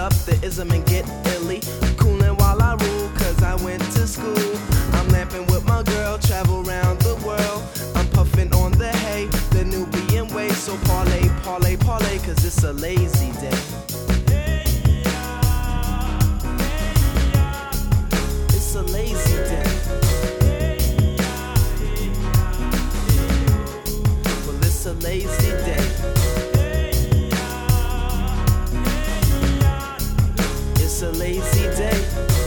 up the ism and get illy. Coolin' while I rule, cause I went to school. I'm lamping with my girl, travel round the world. I'm puffin' on the hay, the Nubian way. So parlay, parlay, parlay, cause it's a lazy day. It's a lazy day. Well, it's a lazy day. It's a lazy day.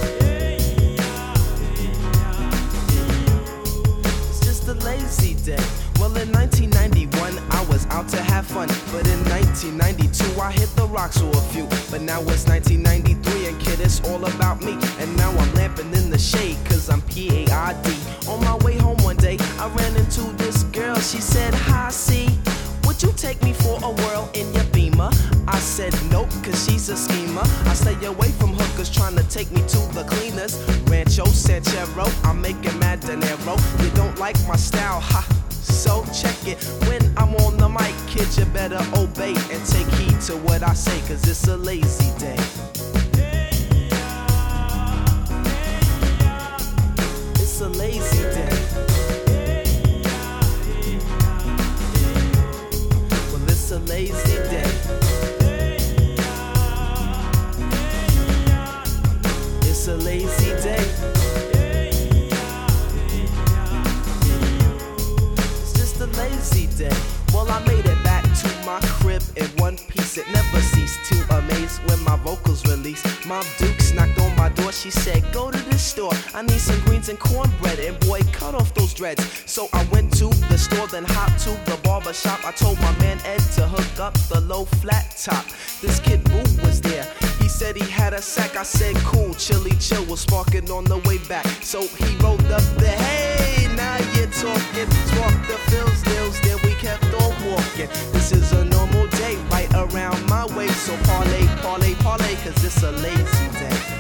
It's just a lazy day. Well, in 1991, I was out to have fun. But in 1992, I hit the rocks for a few. But now it's 1993, and kid, it's all about me. And now I'm lamping in the shade, cause I'm P-A-I-D. On my way home one day, I ran into this girl. She said, hi, C, would you take me for a whirl in your Beamer? I said nope, cause she's a schemer. I stay away from hookers trying to take me to the cleaners. Rancho Sanchero, I'm making mad dinero. You don't like my style, ha, so check it. When I'm on the mic, kid, you better obey and take heed to what I say, cause it's a lazy day. It's a lazy day. Well, it's a lazy day. It's a lazy day. It's just a lazy day. Well, I made it back to my crib in one piece. It never ceased to amaze when my vocals release. Mom Dukes knocked on my door. She said, go to the store. I need some greens and cornbread. And boy, cut off those dreads. So I went to the store, then hopped to the barber shop. I told my man Ed to hook up the low flat top. This kid Boo was there. He said he had a sack. I said, cool, chilly chill was sparking on the way back. So he rolled up the hey, now you're talking. Talk the fills, deals, then we kept on walking. This is a normal day right around my way. So parlay, parlay, parlay, cause it's a lazy day.